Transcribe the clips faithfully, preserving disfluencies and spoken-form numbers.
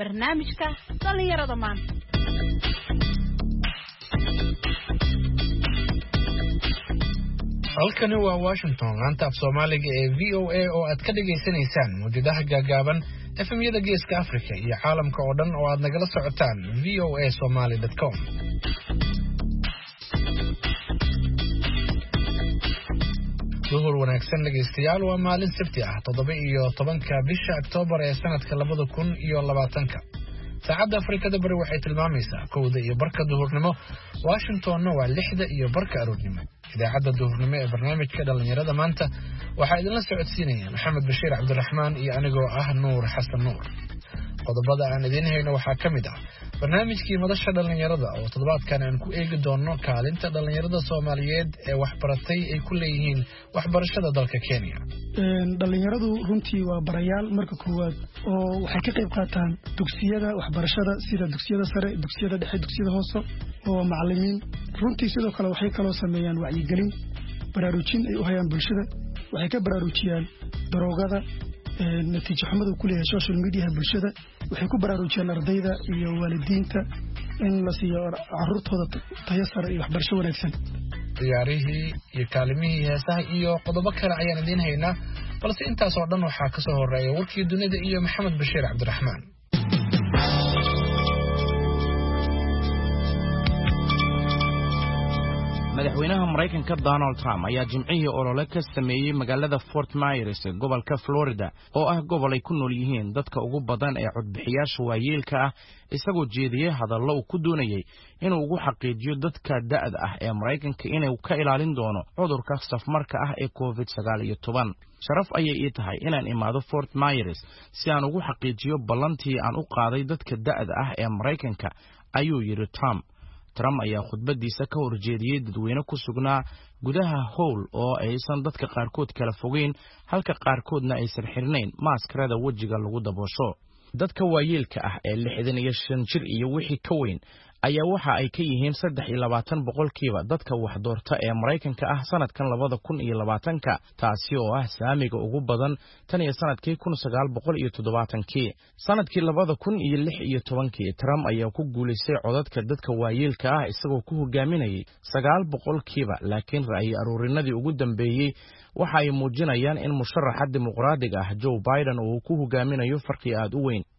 barnaamijka dhalinyarada maanta. halkani waa Washington laanta af Soomaaliga ee V O A oo aad ka dhageysanaysaan muujadaha gaagaaban efemyada geeska Afrika iyo caalamka oo dhan oo aad nagala socotaan v o a somali dot com. duhur wanaagsan dhegeystayaal, waa maalin Sabti ah toddoba iyo tobanka bisha Oktoobar ee sanadka labada kun iyo labaatanka. saacadda Afrikada Bari waxay tilmaamaysaa kowda iyo barka duhurnimo, Washingtonna waa lixda iyo barka aroornimo. idaacadda duhurnimo ee barnaamijka dhalinyarada maanta waxaa idinla socodsiinaya Maxamed Bashiir Cabdiraxmaan iyo anigoo ah Nuur Xasan Nuur. qodobada aan idiin hayno waxaa ka mid ah barnaamijkii madasha dhalinyarada oo toddobaadkan aan ku eegi doono kaalinta dhalinyarada Soomaaliyeed ee waxbaratay ay ku leeyihiin waxbarashada dalka Kenya. dhalinyaradu runtii waa barayaal marka koowaad oo waxay ka qayb qaataan dugsiyada waxbarashada sida dugsiyada sare, dugsiyada dhexe, dugsiyada hoose oo macallimiin. runtii sidoo kale waxay kaloo sameeyaan wacyigelin, baraarujin ay u hayaan bulshada. waxay ka baraarujiyaan daroogada, natiijo xumada ku leeyahay social media bulshada. waxay ku baraarujiyaan ardayda iyo waalidiinta in la siiyo carruurtooda tayo sare iyo waxbarasho wanaagsan. ciyaarihii iyo kaalimihii heesaha iyo qodobo kale ayaan idiin haynaa, balse intaas oo dhan waxaa ka soo horeeya warkii dunida iyo Maxamed Bashiir Cabdiraxmaan. madaxweynaha Mareykanka Donald Trump ayaa jimcihii olole ka sameeyay magaalada Fort Myers ee gobolka Florida oo ah gobol ay ku nool yihiin dadka ugu badan ee codbixiyaasha waayeelka ah, isagoo jeediyay hadallo uu ku doonayay inuu ugu xaqiijiyo dadka da'da ah ee Mareykanka inuu ka ilaalin doono cudurka safmarka ah ee covid sagaal iyo toban. sharaf ayay ii tahay inaan imaado Fort Myers si aan ugu xaqiijiyo ballantii aan u qaaday dadka da'da ah ee Mareykanka, ayuu yiri Trump. Trump ayaa khudbadiisa ka horjeediyay dadweyne ku sugnaa gudaha howl oo aysan dadka qaarkood kala fogeyn, halka qaarkoodna aysan xirnayn maskarada wajiga lagu daboosho. dadka waayeelka ah ee lixdan iyo shan jir iyo wixii ka weyn ayaa waxa ay ka yihiin saddex iyo labaatan boqolkiiba dadka wax doorta ee Mareykanka ah sanadkan labada kun iyo labaatanka, taasi oo ah saamiga ugu badan tan iyo sanadkii kun sagaal boqol iyo toddobaatankii. sanadkii labada kun iyo lix iyo tobankii Trump ayaa ku guuleystay codadka dadka waayeelka ah isagoo ku hogaaminayay sagaal boqolkiiba, laakiin ra'yi aruurinadii ugu dambeeyay waxa ay muujinayaan in musharaxa dimuqraadiga ah Joe Biden uu ku hogaaminayo farqi aad u weyn.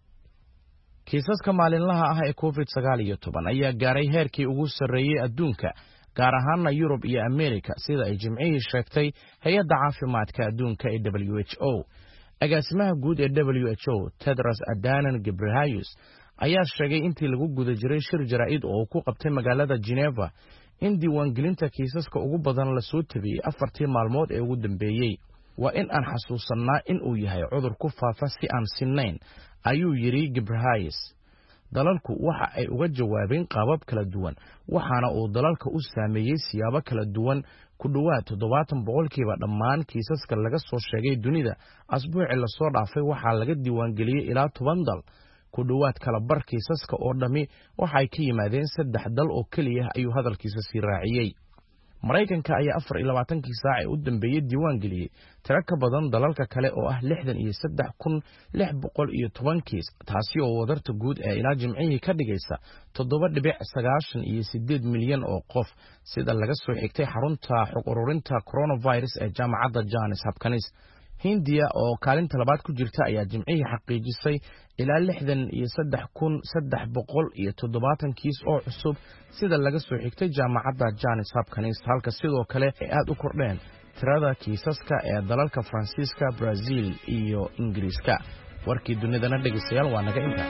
kiisaska maalinlaha ah ee covid sagaal iyo toban ayaa gaaray heerkii ugu sarreeyay adduunka, gaar ahaanna Yurub iyo Ameerika, sida ay jimcihii sheegtay hay'adda caafimaadka adduunka ee W H O. agaasimaha guud ee W H O Tedros Adhanom Ghebreyesus ayaa sheegay intii lagu guda jiray shir jaraa'id oo uu ku qabtay magaalada Geneva in diiwaangelinta kiisaska ugu badan la soo tabiyey afartii maalmood ee ugu dambeeyey. waa in aan xasuusannaa in uu yahay cudur ku faafa si aan sinnayn, ayuu yiri Ghebreyesus. dalalku waxa ay uga jawaabeen qaabab kala duwan, waxaana uu dalalka u saameeyay siyaabo kala duwan. ku dhawaad toddobaatan boqolkiiba dhammaan kiisaska laga soo sheegay dunida asbuucii la soo dhaafay waxaa laga diiwaangeliyay ilaa toban dal. ku dhawaad kala bar kiisaska oo dhami waxa ay ka yimaadeen saddex dal oo kaliya, ayuu hadalkiisa sii raaciyay. Mareykanka ayaa afar iyo labaatankii saac ee u dambeeyay diiwaan geliyay tiro ka badan dalalka kale oo ah lixdan iyo saddex kun lix boqol iyo toban kiis, taasi oo wadarta guud ee ilaa jimcihii ka dhigaysa toddoba dhibic sagaashan iyo siddeed milyan oo qof, sida laga soo xigtay xarunta xog ururinta coronavirus ee jaamacadda Johns Hopkins. Hindiya oo kaalinta labaad ku jirta ayaa jimcihii xaqiijisay ilaa lixdan iyo saddex kun saddex boqol iyo toddobaatan kiis oo cusub, sida laga soo xigtay jaamacadda Johns Hopkins, halka sidoo kale ay aad u kordheen tirada kiisaska ee dalalka Faransiiska, Brazil iyo Ingiriiska. warkii dunidana dhegeystayaal waa naga intaa.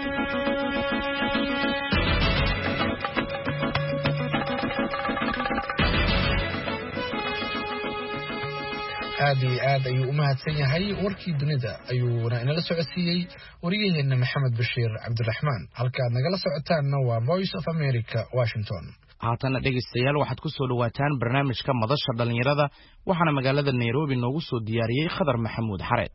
aad iyo aad ayuu u mahadsan yahay. warkii dunida ayuuna inala socodsiiyey wariyaheena Maxamed Bashiir Cabdiraxmaan. halkaad nagala socotaanna waa Voice of America, Washington. haatana dhegeystayaal waxaad ku soo dhawaataan barnaamijka madasha dhalinyarada, waxaana magaalada Nairobi noogu soo diyaariyey Khadar Maxamuud Xareed.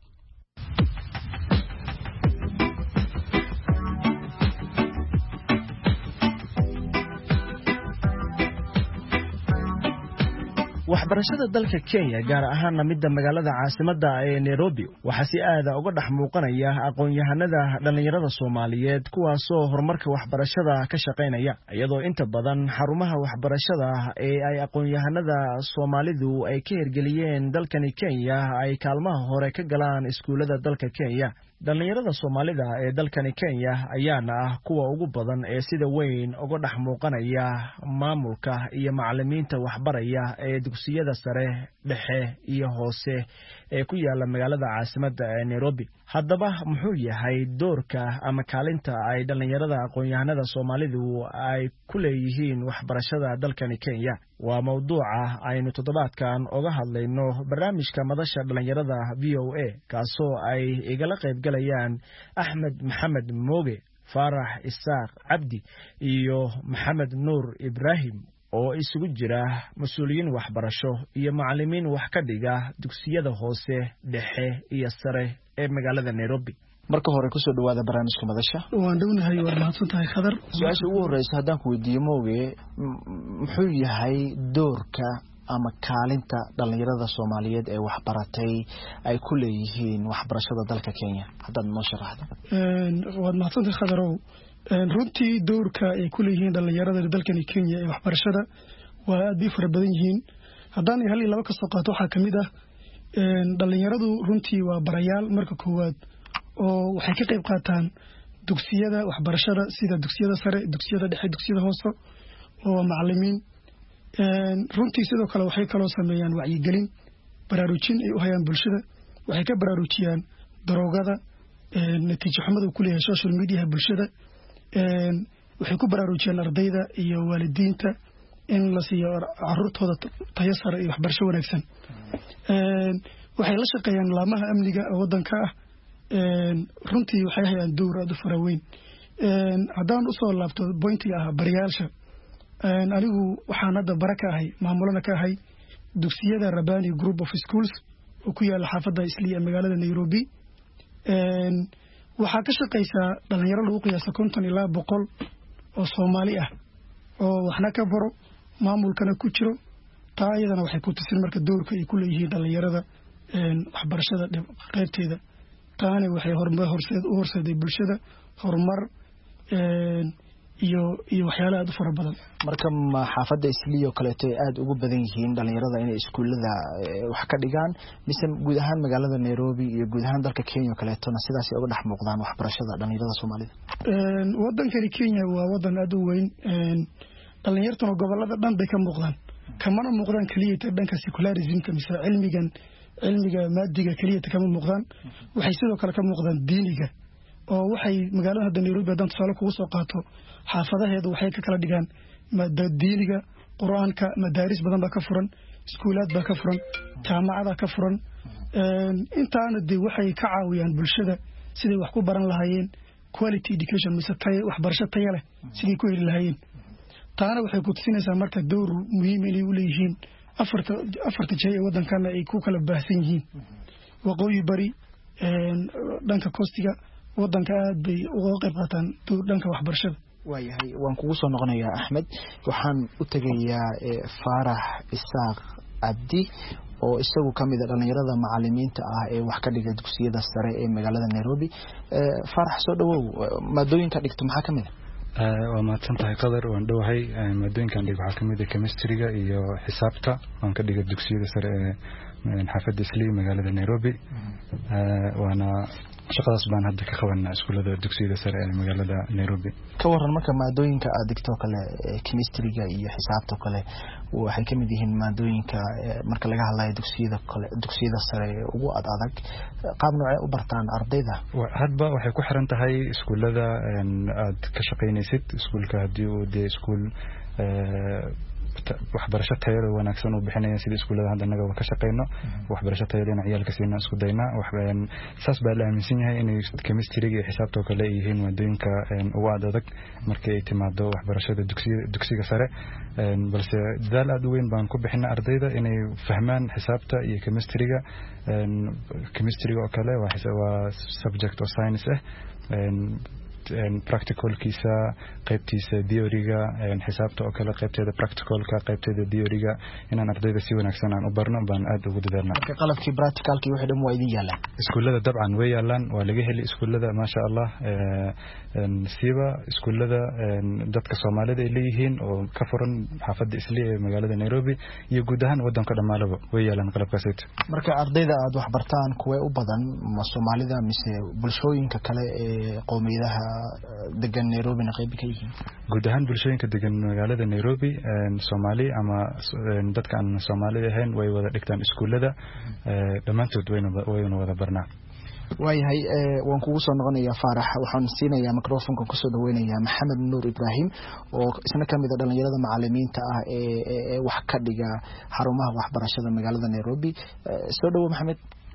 waxbarashada dalka Kenya gaar ahaan midda magaalada caasimadda ee Nairobi waxa si aad ah uga dhex muuqanaya aqoon-yahanada dhalinyarada Soomaaliyeed kuwaas oo horumarka waxbarashada ka shaqeynaya iyadoo inta badan xarumaha waxbarashada ee ay aqoon-yahanada Soomaalidu ay ka hirgeliyeen dalkan Kenya ay kaalmaha hore ka galaan iskuulada dalka Kenya dhalinyarada Soomaalida ee dalkan Kenya ayaana ah kuwa ugu badan ee sida weyn uga dhex muuqanaya maamulka iyo macallimiinta waxbaraya ee dugsiyada sare dhexe iyo hoose ee ku yaala magaalada caasimadda ee Nairobi haddaba muxuu yahay doorka ama kaalinta ay dhalinyarada aqoon-yahanada Soomaalidu ay ku leeyihiin waxbarashada dalkan Kenya waa mawduuca aynu toddobaadkan uga hadlayno barnaamijka madasha dhalinyarada V O A kaasoo ay igala qayb galayaan Axmed Maxamed Mooge Farax Isaaq Cabdi iyo Maxamed Nuur Ibrahim oo isugu jira mas'uuliyiin waxbarasho iyo macallimiin wax ka dhiga dugsiyada hoose dhexe iyo sare ee magaalada Nairobi marka hore ku soo dhawaada barnaamijka madasha waan dhownahay war mahadsantahay khadar su'aasha ugu horeysa haddaan ku weydiiyo Mooge muxuu yahay doorka ama kaalinta dhalinyarada Soomaaliyeed ee waxbaratay ay ku leeyihiin waxbarashada dalka Kenya haddaad noo sharaxdo een waad mahadsantahay khadarow runtii doorka ay ku leeyihiin dhalinyarada dalkan Kenya ee waxbarashada waa aad u fara badan yihiin haddaan hal iyo laba ka soo qaato waxa kamid ah een dhalinyaradu runtii waa barayaal marka koowaad oo waxay ka qayb qaataan dugsiyada waxbarashada sida dugsiyada sare dugsiyada dhexe dugsiyada hoose oo macallimiin een runtii sidoo kale waxay kala sameeyaan wacyigelin baraarujin ay u hayaan bulshada waxay ka baraarujiyaan daroogada een natiijo xumada ku leeyahay social media bulshada een waxay ku baraarujiyaan ardayda iyo waalidiinta in la siiyo carruurtooda tayo sare iyo waxbarasho wanaagsan een waxay la shaqeeyaan laamaha amniga waddanka ah een runtii waxay hayaan door aad u fara weyn een haddaan u soo laabto pointiga ah baryaasha een anigu waxaan hadda baraka ahay maamulana ka ahay dugsiyada Rabani Group of Schools oo ku yaala xaafadda Isliya magaalada Nairobi een waxa ka shaqeysa dhalinyaro lagu qiyaasay konton ilaa boqol oo Soomaali ah oo waxna ka baro maamulkana ku jiro taa iyadana waxay ku tusin marka doorka ay ku leeyihiin dhalinyarada een waxbarashada qaybteeda taana waxay horumar horseed u horseeday bulshada horumar een iyo iyo waxyaalaha aad u fara badan marka ma xaafadda Isliyo kale ay aad ugu badan yihiin dhalinyarada inay iskuulada wax ka dhigaan mise guud ahaan magaalada Nairobi iyo guud ahaan dalka Kenya kale tona sidaas ay uga dhex muuqdaan waxbarashada dhalinyarada Soomaalida een waddanka Kenya waa waddan aad u weyn een dhalinyarada gobolada dhan bay ka muuqdaan kamana muuqdaan kaliya dhanka secularism-ka mise cilmigan cilmiga maadiga kaliya kama muuqdaan waxay sidoo kale ka muuqdaan diiniga oo waxay magaalada Nairobi hadan tusaale kugu soo qaato xaafadaheedu waxay ka kala dhigaan maadada diiniga quraanka madaaris badan baa ka furan iskuulaad baa ka furan jaamacada ka furan een intaana de waxay ka caawiyaan bulshada sidii wax ku baran lahaayeen quality education mise tay waxbarasho tayo leh sidii ku heli lahaayeen taana waxay ku tusinaysaa marka door muhiim ah u leeyihiin afarta afarta jay ee waddankan ay ku kala baahsan yihiin waqooyi bari een dhanka koostiga waddanka aad bay uga qayb qaataan dhanka waxbarashada waayahay waan kugu soo noqonayaa Axmed waxaan u tagayaa Farax Isaaq Cabdi oo isagu kamid ah dhalinyarada macallimiinta ah ee wax ka dhiga dugsiyada sare ee magaalada Nairobi Farax soo dhawow maadooyinka dhigto maxaa kamid ah waa maadsantahay qadar waan dhawahay maadooyinkan dhig waxaa kamid ah chemistry-ga iyo xisaabta waan ka dhiga dugsiyada sare ee xaafadda Isliya magaalada Nairobi waana shaqadaas baan hadda ka qabanaa iskuulada dugsiyada sare ee magaalada Nairobi ka waran marka maadooyinka aad dhigto kale chemistry-ga iyo xisaabta kale waxay kamid yihiin maadooyinka marka laga hadlayo dugsiyada kale dugsiyada sare ugu ad adag qaab nooc u bartaan ardayda hadba waxay ku xiran tahay iskuulada aad ka shaqeynaysid iskuulka hadii uu de iskuul waxbarasho tayo wanaagsan oo bixinaya sida iskuulada hadda naga ka shaqeyno waxbarasho tayo leh ciyaalka siina isku dayna waxbaan saas baa la aaminsan yahay in chemistry iyo xisaabta kale yihiin maadooyinka ugu adag markay ay timaado waxbarashada dugsiga dugsiga sare balse dadaal aad u weyn baan ku bixinaa ardayda inay fahmaan xisaabta iyo chemistry-ga chemistry-ga oo kale waa subject of science ah practicalkiisa qaybtiisa theoryga xisaabta oo kale qaybteeda practicalka qaybteeda theoryga inaan ardayda si wanaagsan aan u barno baan aad ugu dadaalnaa marka qalabkii practicalkii wixii dhan waa idin yaalaan iskuulada dabcan way yaalaan waa laga heli iskuulada ma sha Allah siiba iskuulada dadka Soomaalida ay leeyihiin oo ka furan xaafadda Islii ee magaalada Nairobi iyo guud ahaan wadanka dhamaalaba way yaalaan qalabkaas marka ardayda aad wax bartaan kuwa u badan ma Soomaalida mise bulshooyinka kale ee qowmiyadaha degan Nairobi na qayb ka yihiin guud ahaan bulshooyinka degan magaalada Nairobi Soomaali ama dadka aan Soomaali ahayn way wada dhigtaan iskuulada dhamaantood wayna wada barnaa waayahay waan kugu soo noqonayaa Faarax waxaan siinayaa microphone-ka ku soo dhaweynayaa Maxamed Nuur Ibrahim oo isna kamid ah dhalinyarada macallimiinta ah ee wax ka dhiga xarumaha waxbarashada magaalada Nairobi soo dhawo Maxamed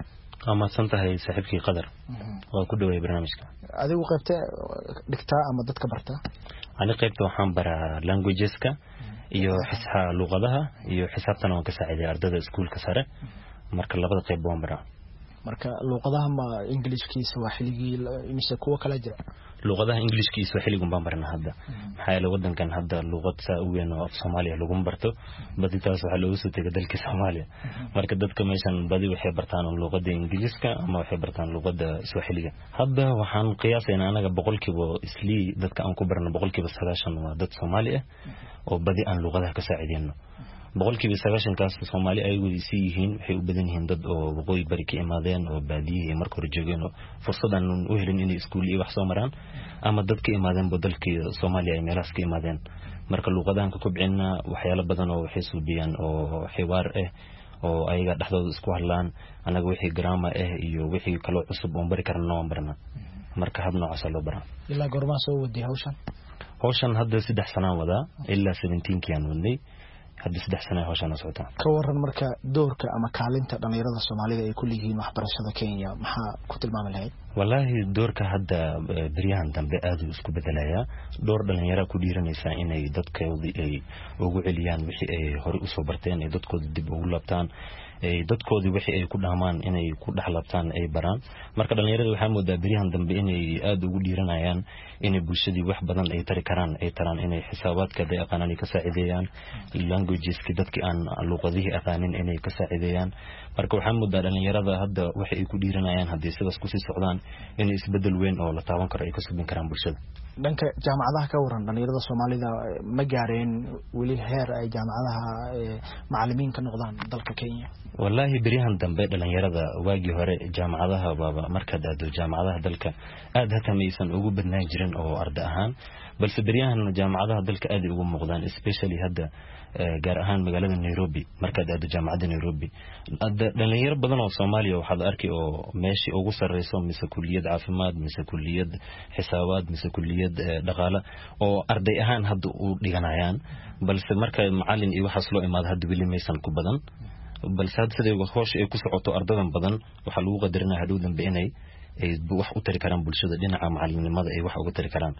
ama santahay saaxiibkii qadar oo ku dhaweey barnaamijka adigu qaybta dhigtaa ama dadka bartaa ani qaybta waxaan baraa languageska iyo xisaabta luqadaha iyo xisaabtana waan ka saaciday ardayda iskuulka sare marka labada qayb waan baraa marka luqadaha ma Englishkiisa waa xiligi mise kuwa kala jira luqadaha Englishkiisa waa xiligan baan barnaa hadda maxaa yeelay wadankan hadda luqad saa u weyn oo Soomaaliya lagu barto badi taas waxa loo soo tagay dalka Soomaaliya marka dadka meeshan badi waxay bartaan luqadda Ingiriiska ama waxay bartaan luqadda Swahiliga hadda waxaan qiyaasaynaa anaga boqolkiiba Islii dadka aan ku barno boqolkiiba sagaashan waa dad Soomaali ah oo badi aan luqadaha ka saacideyno boqolkiiba sagaashan kaas Soomaali ay wadi si yihiin waxay u badan yihiin dad oo waqooyi bari ka imaadeen oo baadiye markii hore joogeen oo fursadan u helin inay iskuul iyo wax soo maraan ama dad ka imaadeen badalkii Soomaaliya ay meelaas ka imaadeen marka luqadahan ka kobcina waxyaalo badan oo waxay suubiyaan oo xiwaar ah oo ayaga dhaxdooda isku hadlaan anaga wixii grammar ah iyo wixii kale cusub oo bari karna waan barnaa marka hab noocaas loo baraa ilaa goorma soo waday hawshan hawshan hadda saddex sano wada ilaa seventeen kiyaan wadnay hadda saddex sano hawshan socota ka waran marka doorka ama kaalinta dhalinyarada Soomaalida ay ku leeyihiin waxbarashada Kenya maxaa ku tilmaami lahayd wallahi doorka hadda bariyahan dambe aad u isku bedelaya door dhalinyaro ku dhiiranaysa inay dadkooda ay ugu celiyaan wixii ay hore u soo barteen ay dadkooda dib ugu laabtaan ay dadkoodii wixii ay ku dhaamaan inay ku dhaxlabtaan ay baraan marka dhalinyarada waxa moodaa bariyahan dambe inay aad ugu dhiiranayaan inay bulshadii wax badan ay tari karaan ay taraan inay xisaabaadka ay aqoonaan ka saacideeyaan languageski dadkii aan luqadihii aqaanin inay ka saacideeyaan marka waxa moodaa dhalinyarada hadda waxa ay ku dhiiranayaan hadii sidaas ku sii socdaan inay isbedel weyn oo la taaban karo ay ka subin karaan bulshada dhanka jaamacadaha ka waran dhalinyarada Soomaalida ma gaareen wali heer ay jaamacadaha macallimiin ka noqdaan dalka Kenya wallahi bariyahan dambe dhalinyarada waagi hore jaamacadaha baba marka daado jaamacadaha dalka aad hata maysan ugu badnaan jirin oo arday ahaan balse bariyahan jaamacadaha dalka aad ugu muuqdaan especially hadda gaar ahaan magaalada Nairobi marka daado jaamacada Nairobi dhalinyaro badan oo Soomaaliya waxa la arkay oo meeshii ugu sareyso mise kulliyad caafimaad mise kulliyad xisaabaad mise kulliyad dhaqaale oo arday ahaan hadda u dhiganayaan balse marka macallin iyo waxa loo imaado hadda wili maysan ku badan balse hadda sidoo hoosh ay ku socoto ardadan badan waxa lagu qadarinayaa hadhow dambe inay ay wax u tari karaan bulshada dhinaca macallinimada ay wax uga tari karaan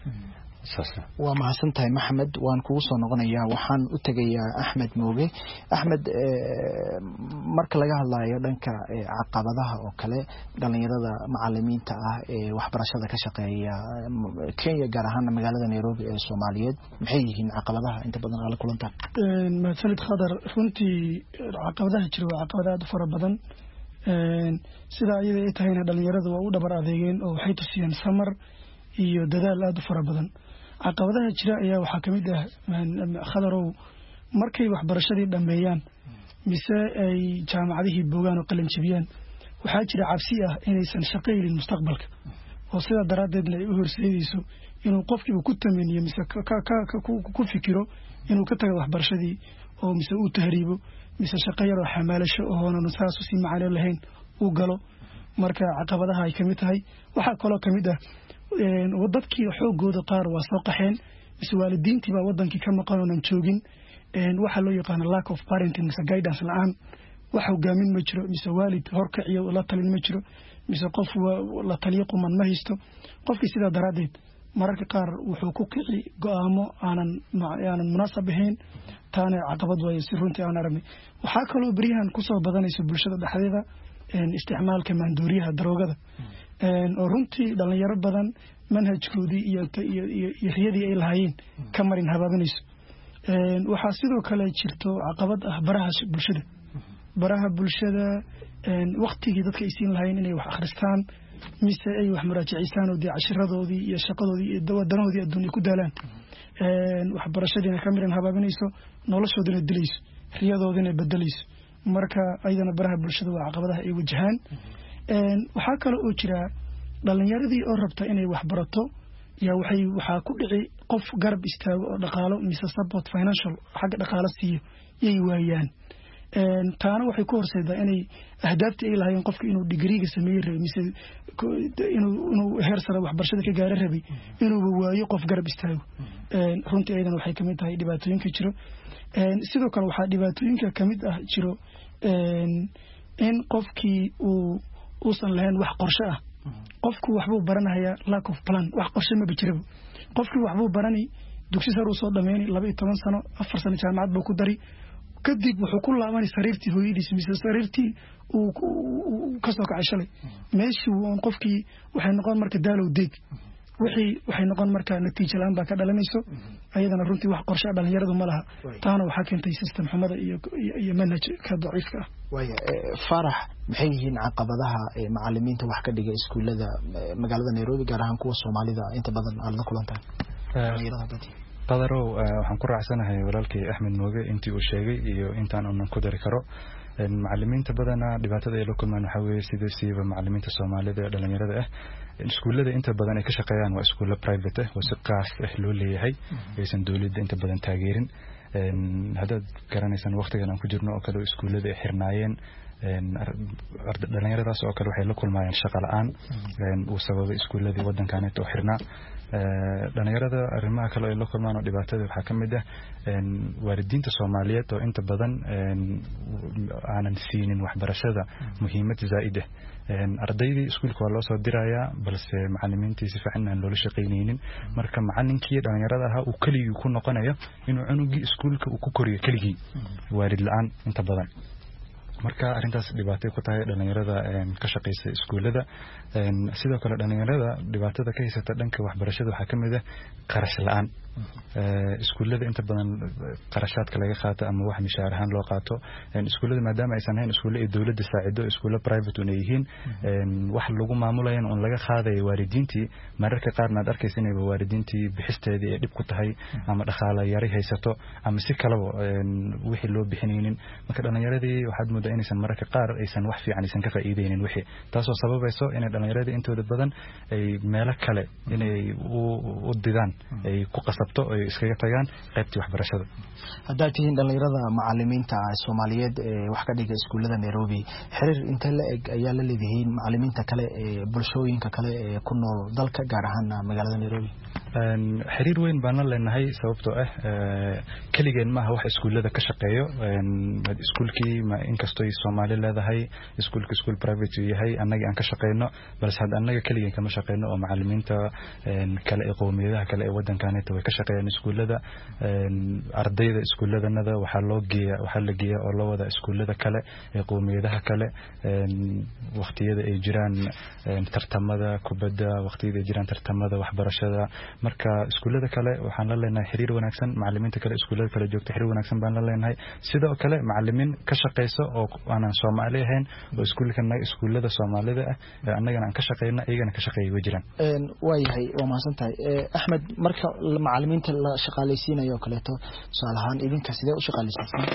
waa mahadsantahay Maxamed waan kugu soo noqonayaa waxaan u tagayaa Axmed Mooge Axmed marka laga hadlayo dhanka caqabadaha oo kale dhalinyarada macallimiinta ah ee waxbarashada ka shaqeeya Kenya gaar ahaan magaalada Nairobi ee Soomaaliyeed maxay yihiin caqabadaha inta badan ala kulanta mahadsanid Khadar runtii caqabadaha jira waa caqabadaad fara badan sida ayada ay tahayna dhalinyaradu waa u dhabar adeegeen oo waxay tusiyeen samar iyo dadaal aad u fara badan caqabadaha jira ayaa waxa kamid ah Khadarow markay waxbarashadii dhameeyaan mise ay jaamacadihii boogaan oo qalin jabiyaan waxa jira cabsi ah inaysan shaqeeynin mustaqbalka oo sida daraadeed ay u horseedayso inuu qofkii ku tamaniyo mise ku fikiro inuu ka tago waxbarashadii oo mise uu tahriibo mise shaqo yar oo xamaalasho oo aanan saas u sii macaan lahayn uu galo marka caqabadaha ay kamid tahay waxa kale kamid ah een wadadkii xoogooda qaar waa soo qaxeen mise waalidiintii baa wadankii ka maqan oo aan joogin een waxa loo yaqaan lack of parenting mise guidance la'aan wax hogaamin ma jiro mise waalid horkaciyo la talin ma jiro mise qof la taliyo quman ma haysto qofkii sida daraadeed mararka qaar wuxuu ku kici go'aamo aanan aanan munaasab ahayn taana caqabad way si runtii aan aragnay waxa kale oo bariyahan ku soo badanaysa bulshada dhaxdeeda een isticmaalka maandooriyaha daroogada oo runtii dhalinyaro badan manhajkoodii iyo iyo riyadii ay lahaayeen ka marin habaabinayso waxaa sidoo kale jirto caqabad ah baraha bulshada baraha bulshada waqtigii dadka ay siin lahaayeen inay wax akhristaan mise ay wax muraajaciisaan oo cashiradoodii iyo shaqadoodii iyo wadanadoodii adduunka ku daalaan waxbarashadiina ka miran habaabinayso noloshoodina dilayso riyadoodina bedelayso marka ayadana baraha bulshada waa caqabadaha ay wajahaan waxaa kale oo jira dhalinyaradii oo rabta inay wax barato yaa waxay waxaa ku dhici qof garab istaago oo dhaqaalo mise support financial xagga dhaqaalo siiyo yay waayaan taana waxay ku horseedaa inay ahdaaftii ay lahaayeen qofka inuu digriiga sameeyey rabay mise inuu inuu heer sare waxbarashada ka gaaro rabay inuuba waayo qof garab istaago runtii ayadana waxay kamid tahay dhibaatooyinka jiro sidoo kale waxaa dhibaatooyinka kamid ah jiro in qofkii uu uusan lahayn wax qorshe ah qofku waxbuu baranayaa lack of plan wax qorshe ma jiraba qofkii waxbuu barani dugsi sare uu soo dhameeyay laba iyo toban sano afar sano jaamacad buu ku dari kadib wuxuu ku laabanay sariirtii hooyadiis mise sariirtii uu ka soo kacay shalay meeshii uu qofkii waxay noqon marka daalow deeg wixii waxay noqon marka natiijo la'aan baa ka dhalanayso ayadana runtii wax qorshe dhalinyaradu ma laha taana waxaa keentay system xumada iyo iyo manhajka daciifka ah waya farax maxay yihiin caqabadaha macallimiinta wax ka dhiga iskuulada magaalada Nairobi gaar ahaan kuwa Soomaalida inta badan aad la kulantaan qadarow waxaan ku raacsanahay walaalkay Axmed Mooge intii uu sheegay iyo intaan uu ku dari karo macallimiinta badana dhibaatada ay la kulmaan waxa weeye sida siiba macallimiinta Soomaalida ee dhalinyarada ah iskuulada inta badan ay ka shaqeeyaan waa iskuulo private ah oo si qaas ah loo leeyahay aysan dawladda inta badan taageerin hadda garanaysan waqtigan aan ku jirno oo kale iskuulada ay xirnaayeen dhalinyaradaas oo kale waxay la kulmayaan shaqo la'aan uu sababay iskuuladii wadankan oo xirnaa dhalinyarada arrimaha kale ay la kulmaan oo dhibaatada waxaa kamid ah waalidiinta Soomaaliyeed oo inta badan aanan siinin waxbarashada muhiimad zaa'id ah ardaydii iskuulka waa loo soo dirayaa balse macallimiintii si fiican aan loola shaqeynaynin marka macallinkii dhalinyarada ahaa uu kaligii ku noqonayo inuu cunugii iskuulka uu ku koriyo kaligii waalid la'aan inta badan marka arintaas dhibaato ku tahay dhalinyarada ka shaqeysa iskuulada sidoo kale dhalinyarada dhibaatada ka haysata dhanka waxbarashada waxa kamid ah qarash la'aan iskuulada inta badan qarashaadka laga qaato ama wax mishaar ahaan loo qaato iskuulada maadaama aysan ahayn iskuulo ay dawladda saacido iskuulo private una yihiin wax lagu maamulayaan oo laga qaadayo waalidiintii mararka qaarna aad arkaysa inay waalidiintii bixisteedii ay dhib ku tahay ama dhaqaale yari haysato ama si kale wixii loo bixinaynin marka dhalinyaradii waxaad moodaa inaysan mararka qaar aysan wax fiican aysan ka faa'iideynin wixii taasoo sababayso inay dhalinyarada intooda badan ay meelo kale inay u didaan ay ku qasabto ay iskaga tagaan qaybtii waxbarashada hadda tihiin dhalinyarada macallimiinta Soomaaliyeed ee wax ka dhiga iskuulada Nairobi xiriir inta la eg ayaa la leeyihiin macallimiinta kale ee bulshooyinka kale ee ku nool dalka gaar ahaan magaalada Nairobi xiriir weyn baan la leenahay sababtoo ah kaligeen ma aha wax iskuulada ka shaqeeyo iskuulkii ma inkastoo ay Soomaali leedahay iskuulka iskuul private yahay annaga aan ka shaqeyno balse had annaga kaligeen kama shaqeyno oo macallimiinta kale ee qowmiyadaha kale ee wadankaanita way ka shaqeeyaan iskuulada ardayda iskuuladanada waxa loo geeyaa waxa la geeyaa oo loo wada iskuulada kale ee qowmiyadaha kale waqtiyada ay jiraan tartamada kubadda waqtiyada ay jiraan tartamada waxbarashada marka iskuulada kale waxaan la leenahay xiriir wanaagsan macallimiinta kale iskuulada kale joogta xiriir wanaagsan baan la leenahay sidoo kale macallimiin ka shaqeyso oo aanan Soomaali ahayn oo iskuulkana iskuulada Soomaalida ah annagana aan ka shaqeyno ayagana ka shaqeeyay way jiraan een waayahay waa mahadsantahay Axmed marka macallimiinta la shaqaaleysiinayo kaleeto salahan idinka sidee u shaqaaleysiisaan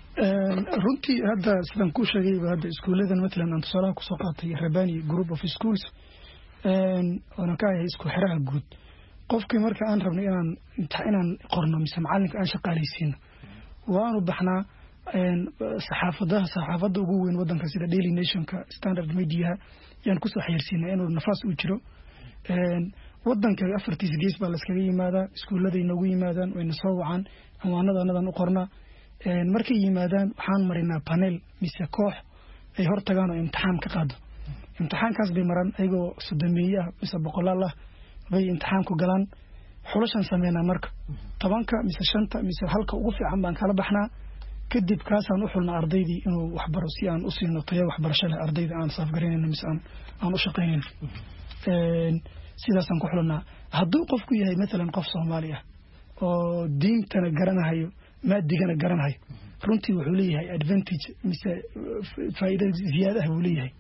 runtii hadda sidaan ku sheegay hadda iskuuladan midlan aan tusaalaha ku soo qaatay Rabani group of schools een ona ka yahay isku xiraha guud qofkii marka aan rabnay inaan inaan qorno mise macallinka aan shaqaaleysiino waanu baxnaa een saxaafadaha saxaafada ugu weyn wadanka sida Daily Nation-ka Standard Media yaan ku soo xiriirsiinay inuu nafaas u jiro een wadanka afartiis gees baa la iskaga yimaadaa iskuulada inagu yimaadaan wayna soo wacaan amaanadanadan u qornaa een markay yimaadaan waxaan marinaa panel mise koox ay hor tagaan oo imtixaan ka qaado imtixaankaas bay maran ayagoo sodomeeya mise boqolaal ah bay imtixaan ku galaan xulashan sameeyna marka tobanka mise shanta mise halka ugu fiican baan kala baxnaa kadib kaasaan u xulnaa ardaydii inuu waxbaro si aan u siino tayo waxbarasho leh ardayda aan saafgaraynayno mise aan aan u shaqaynayno sidaasaan ku xulnaa hadduu qofku yahay maalan qof Soomaali ah oo diintana garanayo maadigana garanayo runtii wuxuu leeyahay advantage mise faa'iido ziyaada ah uu leeyahay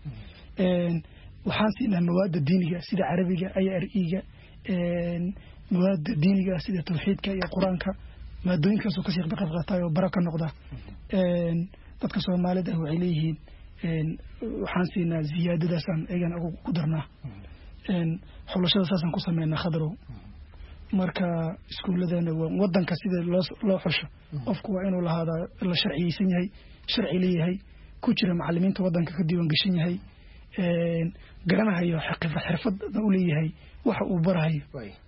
waxaan siinaa mawaadda diiniga sida carabiga I R E-ga mawaadda diiniga sida tawxiidka iyo quraanka maadooyinkaas oo ka shaqeeya qayb qaatay oo baraka noqda dadka Soomaalida waxay leeyihiin waxaan siinaa ziyaadadaas aan eegan ugu darnaa xulashada saasan ku sameynaa khadrow marka iskuuladana wadanka sida loo loo xusho qofku waa inuu lahaada la sharciyeysan yahay sharci leeyahay ku jira macallimiinta wadanka ka diiwaan gashan yahay een garanayo xirfad u leeyahay waxa uu barayo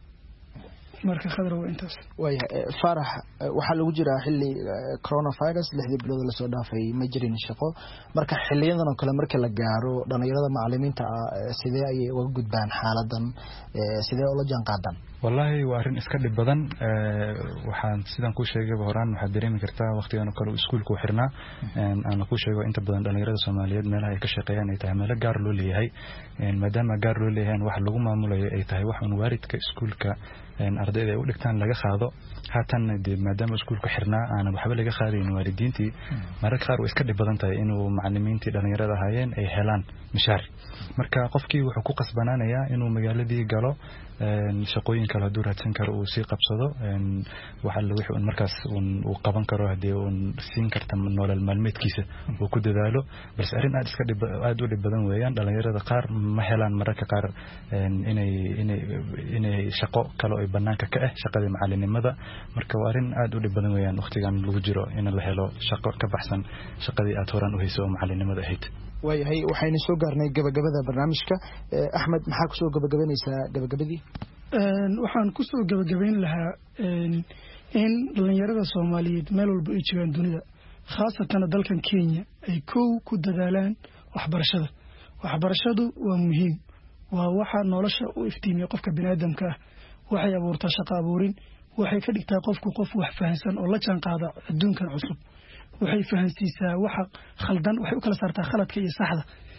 marka khadra waa intaas way farax waxa lagu jiraa xilli coronavirus lixdii bilood la soo dhaafay ma jirin shaqo marka xilliyadan oo kale marka la gaaro dhalinyarada macallimiinta sidee ay uga gudbaan xaaladan sidee oo la jaan qaadan wallahi waa arin iska dhib badan waxaan sidan ku sheegay horaan waxa dareemi kartaa waqtigan oo kale iskuulku xirnaa aan ku sheego inta badan dhalinyarada Soomaaliyeed meelaha ay ka shaqeeyaan ay tahay meel gaar loo leeyahay maadaama gaar loo leeyahay wax lagu maamulayo ay tahay wax uu waalidka iskuulka een ardayda ay u dhigtaan laga qaado haatan maadaama iskuulku xirnaa aan waxba laga qaadin waalidiintii mararka qaar way iska dhib badan tahay inuu macallimiintii dhalinyarada ahaayeen ay helaan mishaar marka qofkii wuxuu ku qasbanaanayaa inuu magaaladii galo een shaqooyin kala duwan raadsan karo uu si qabsado een waxa la wixii uu markaas uu qaban karo hadii uu siin karta nolol maalmeedkiisa uu ku dadaalo bas arin aad iska dhib aad u dhib badan weeyaan dhalinyarada qaar ma helaan mararka qaar een inay inay inay shaqo kale ay banaanka ka ah shaqada macallinimada marka waa arin aad u dhib badan weeyaan waqtigan lagu jiro in la helo shaqo ka baxsan shaqadii aad horan u hayso macallinimada ahayd way waxayna soo gaarnay gabagabada barnaamijka Axmed maxaa ku soo gabagabanaysaa gabagabadii een waxaan ku soo gabagabayn lahaa in dhalinyarada Soomaaliyeed meel walba ay joogaan dunida khaasatan dalkan Kenya ay koow ku dadaalaan waxbarashada waxbarashadu waa muhiim waa waxa nolosha u iftiimiyo qofka bini'aadamka waxay abuurtaa shaqo abuurin waxay ka dhigtaa qofku qof wax fahansan oo la jaan qaada adduunkan cusub waxay fahansiisaa waxa khaldan waxay u kala saartaa khaladka iyo saxda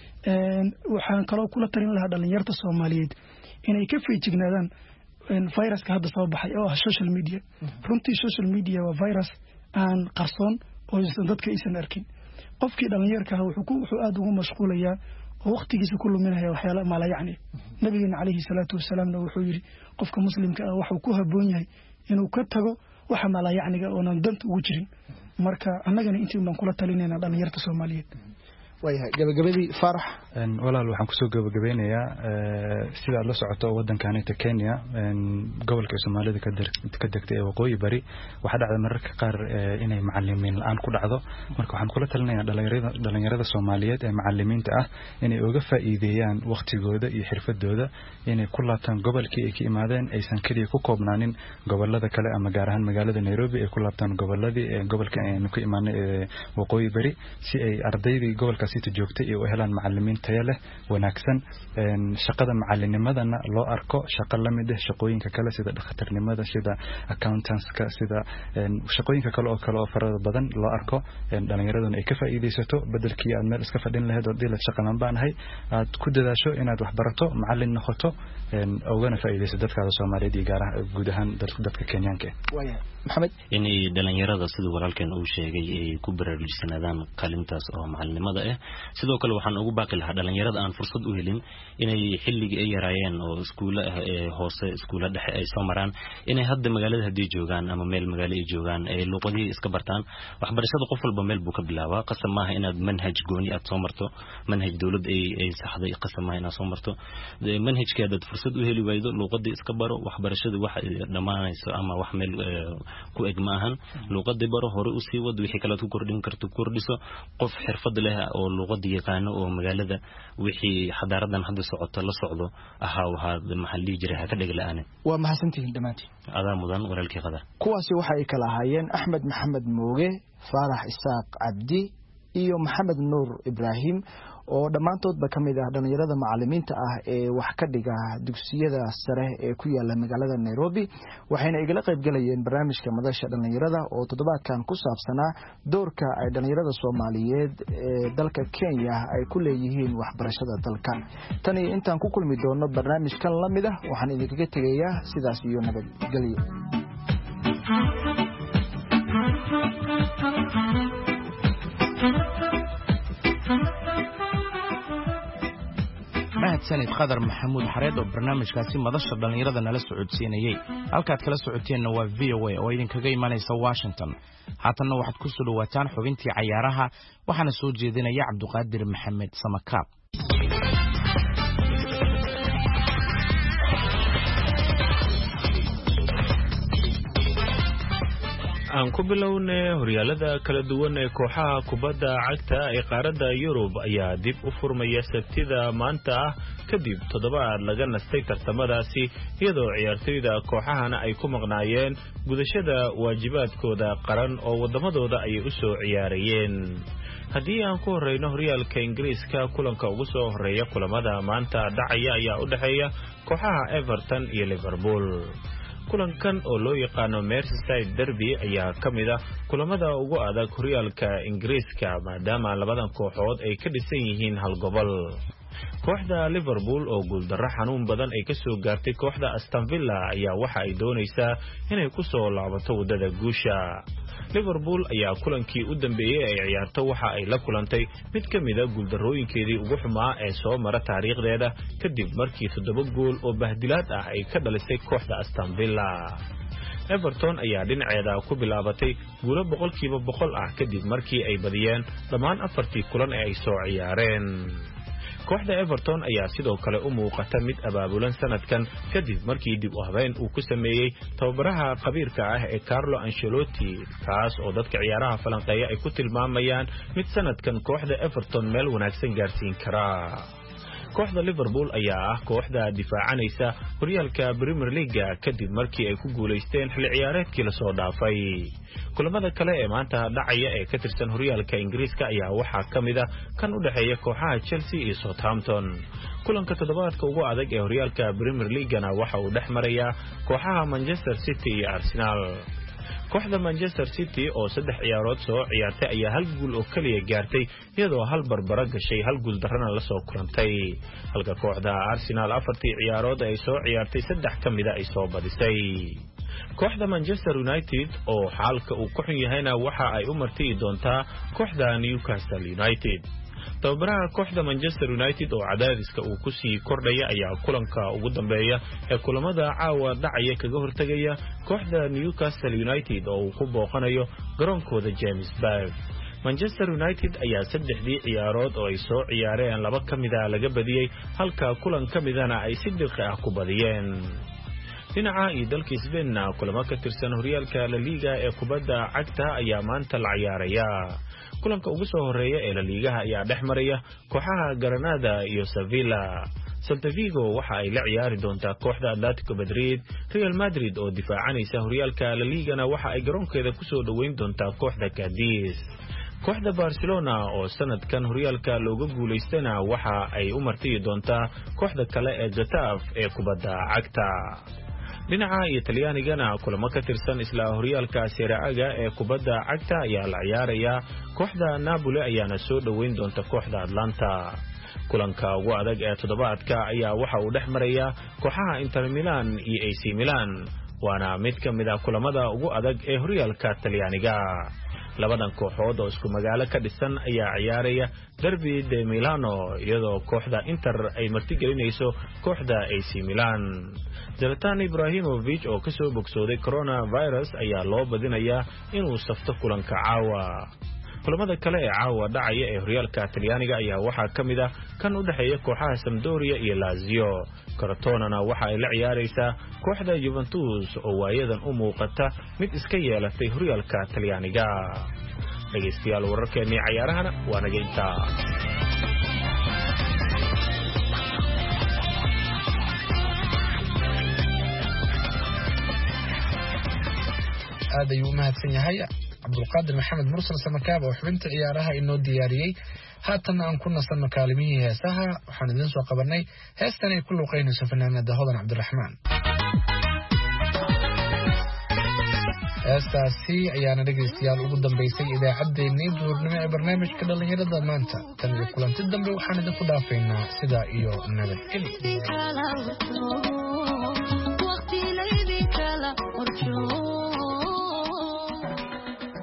een waxaan kaloo kula tarin lahaa dhalinyarada Soomaaliyeed inay ka feejignaadaan in viruska hadda soo baxay oo ah social media runtii social media waa virus aan qarsoon oo dadka aysan arkin qofkii dhalinyarka wuxuu ku wuxuu aad ugu mashquulayaa waqtigiisa ku luminaya waxyaalo maala yacni nabigeena kaleeyhi salaatu wasalaam wuxuu yiri qofka muslimka ah wuxuu ku haboon yahay inuu ka tago waxa maala yacniga oo aan danta ugu jirin marka annagana intii baan kula talinayna dhalinyarada Soomaaliyeed way gabagabadii farax een walaal waxaan ku soo gabagabeynayaa sida la socoto wadankaanita Kenya een gobolka Soomaalida ka ka degtay waqooyi bari waxa dhacday mararka qaar inay macallimiin la'aan ku dhacdo marka waxaan kula talinayaa dhalinyarada dhalinyarada Soomaaliyeed ee macallimiinta ah inay uga faa'iideeyaan waqtigooda iyo xirfadooda inay ku laabtaan gobolkii ay ka imaadeen aysan kaliya ku koobnaanin gobolada kale ama gaar ahaan magaalada Nairobi ay ku laabtaan goboladii ee gobolka aynu ku imaanay waqooyi bari si ay ardaydii gobolka si joogtay oo helaan macallimiin tayo leh wanaagsan een shaqada macallinimadana loo arko shaqo la mid ah shaqooyinka kale sida dhakhtarnimada sida accountantska sida een shaqooyinka kale oo kale oo farada badan loo arko een dhalinyaraduna ay ka faa'iideysato bedelkii aad meel iska fadhin lahayd oo dilad shaqalan baanahay aad ku dadaasho inaad wax barato macallin noqoto een oogana faa'iideysato dadka Soomaaliyeed iyo gaar ahaan guud ahaan dadka Kenyaanka waya maxamed inay dhalinyarada sida walaalkeen uu sheegay ay ku baraarujisanaadaan qalintaas oo macallinimada ah sidoo kale waxaan ugu baaqi lahaa dhalinyarada aan fursad u helin inay xilliga ay yaraayeen oo iskuulaha ee hoose iskuulaha dhexe ay soo maraan inay hadda magaalada hadii joogaan ama meel magaalo ay joogaan ay luqadii iska bartaan waxbarashada qof walba meel buu ka bilaabaa qasab maaha inaad manhaj gooni aad soo marto manhaj dawlad ay ay saxday qasab maaha inaad soo marto manhajkeeda fursad u heli waydo luqadii iska baro waxbarashada wax dhamaanayso ama wax meel ku eg maahan luqadii baro hore u sii wad wixii kale ku kordhin karto kordhiso qof xirfad leh oo luqadii yaqaan oo magaalada wixii xadaaradan hadda socoto la socdo aha waxa maxalli jiray ha ka dhiglaan waa mahadsantiin dhamaantii adaa mudan walaalkii qadar kuwaasi waxa ay kala ahaayeen Axmed Maxamed Mooge Farax Isaaq Abdi iyo Maxamed Nuur Ibrahim oo dhammaantoodba ka mid ah dhalinyarada macalimiinta ah ee wax ka dhiga dugsiyada sare ee ku yaala magaalada Nairobi waxayna igala qayb galayeen barnaamijka madasha dhalinyarada oo toddobaadkan ku saabsanaa doorka ay dhalinyarada Soomaaliyeed ee dalka Kenya ay ku leeyihiin waxbarashada dalka. Tani intaan ku kulmi doono barnaamijkan la mid ah waxaan idinkaga tegayaa sidaas iyo nabadgelyo. mahadsanid Qadar Maxamuud Xareed oo barnaamijkaasi madasha dhalinyarada nala socodsiinayay. Halkaad kala socoteenna waa V O A oo idinkaga imanaysa Washington. Haatanna waxaad ku soo dhawaataan xubintii cayaaraha waxaana soo jeedinaya Cabduqaadir Maxamed Samakaab. aan ku bilownay horyaalada kala duwan ee kooxaha kubadda cagta ee qaaradda Yurub ayaa dib u furmaya Sabtida maanta ah kadib toddobaad laga nastay tartamadaasi iyadoo ciyaartoyda kooxahana ay ku maqnaayeen gudashada waajibaadkooda qaran oo wadamadooda ay u soo ciyaarayeen. haddii aan ku horeyno horyaalka Ingiriiska kulanka ugu soo horeeya kulamada maanta dhacaya ayaa u dhaxeeya kooxaha Everton iyo Liverpool. kulankan oo loo yaqaano Merseyside Derby ayaa kamid ah kulamada ugu adag horyaalka Ingiriiska maadaama labadan kooxood ay ka dhisan yihiin hal gobol. kooxda Liverpool oo guuldarro xanuun badan ay ka soo gaartay kooxda Aston Villa ayaa waxa ay doonaysaa inay ku soo laabato wadada guusha. Liverpool ayaa kulankii u dambeeyay ay ciyaarto waxa ay la kulantay mid kamid ah guuldarrooyinkeedii ugu xumaa ee soo mara taariikhdeeda kadib markii toddoba gool oo bahdilaad ah ay ka dhalisay kooxda Aston Villa. Everton ayaa dhinaceeda ku bilaabatay guulo boqolkiiba boqol ah kadib markii ay badiyeen dhammaan afartii kulan ee ay soo ciyaareen. kooxda Everton ayaa sidoo kale u muuqata mid abaabulan sanadkan kadib markii dib u habeyn uu ku sameeyay tababaraha qabiirka ah ee Carlo Ancelotti kaas oo dadka ciyaaraha falanqeeya ay ku tilmaamayaan mid sanadkan kooxda Everton meel wanaagsan gaarsiin kara. kooxda Liverpool ayaa ah kooxda difaacanaysa horyaalka Premier League kadib markii ay ku guuleysteen xilli ciyaareedkii la soo dhaafay. kulamada kale ee maanta dhacaya ee ka tirsan horyaalka Ingiriiska ayaa waxaa kamid ah kan u dhaxeeya kooxaha Chelsea iyo Southampton. kulanka toddobaadka ugu adag ee horyaalka Premier League-na waxa uu dhex marayaa kooxaha Manchester City iyo Arsenal. kooxda Manchester City oo saddex ciyaarood soo ciyaartay ayaa hal guul oo kaliya gaartay iyadoo hal barbaro gashay hal guul darrana la soo kulantay halka kooxda Arsenal afartii ciyaarood ay soo ciyaartay saddex kamid ah ay soo badisay. kooxda Manchester United oo xaalka uu ku xun yahayna waxa ay u martay doontaa kooxda Newcastle United. tababaraha kooxda Manchester United oo cadaadiska uu ku sii kordhaya ayaa kulanka ugu dambeeya ee kulamada caawa dhacaya kaga hortagaya kooxda Newcastle United oo uu ku booqanayo garoonkooda James Park. Manchester United ayaa saddexdii ciyaarood oo ay soo ciyaareen laba kamid ah laga badiyay halka kulan kamidana ay si dirqi ah ku badiyeen. dhinaca iyo dalka Spain kulamo ka tirsan horyaalka La Liga ee kubadda cagta ayaa maanta la ciyaaraya. kulanka ugu soo horeeya ee La Liga ayaa dhex maraya kooxaha Granada iyo Sevilla. Celta Vigo waxa ay la ciyaari doontaa kooxda Atletico Madrid. Real Madrid oo difaacanaysa horyaalka La Liga-na waxa ay garoonkeeda ku soo dhaweyn doontaa kooxda Cadiz. kooxda Barcelona oo sanadkan horyaalka looga guuleystana waxa ay u martay doontaa kooxda kale ee Getafe ee kubadda cagta. dhinaca iyo Talyaanigana kulamo ka tirsan isla horyaalka Serie A ee kubadda cagta ayaa la ciyaaraya. kooxda Napoli ayaana soo dhaweyn doonta kooxda Atlanta. kulanka ugu adag ee toddobaadka ayaa waxa uu dhex maraya kooxaha Inter Milan iyo A C Milan waana mid ka mid ah kulamada ugu adag ee horyaalka Talyaaniga. labadan kooxood oo isku magaalo ka dhisan ayaa ciyaaraya Derby de Milano iyadoo kooxda Inter ay martigelinayso kooxda A C Milan. Zlatan Ibrahimovic oo ka soo bogsooday coronavirus ayaa loo badinayaa inuu safto kulanka caawa. kulamada kale ee caawa dhacaya ee horyaalka Talyaaniga ayaa waxaa kamid ah kan u dhaxeeya kooxaha Sampdoria iyo Lazio. Crotone-na waxa ay la ciyaaraysaa kooxda Juventus oo waayadan u muuqata mid iska yeelatay horyaalka Talyaaniga. dhageystayaal wararkeennii ciyaarahana waa naga intaa. aad ayuu u mahadsan yahay cabdulqaadir maxamed mursal samakaab oo xubinta ciyaaraha inoo diyaariyey. haatan aan ku nasanno kaalimihii heesaha. waxaan idin soo qabanay heestan ay ku luuqaynayso fanaanada hodan cabdiraxmaan. heestaasi ayaana dhegaystayaal ugu dambaysay idaacaddeenii duurnimo ee barnaamijka dhallinyarada maanta. tan iyo kulanti dambe waxaan idinku dhaafaynaa sidaa iyo nabadgelyo.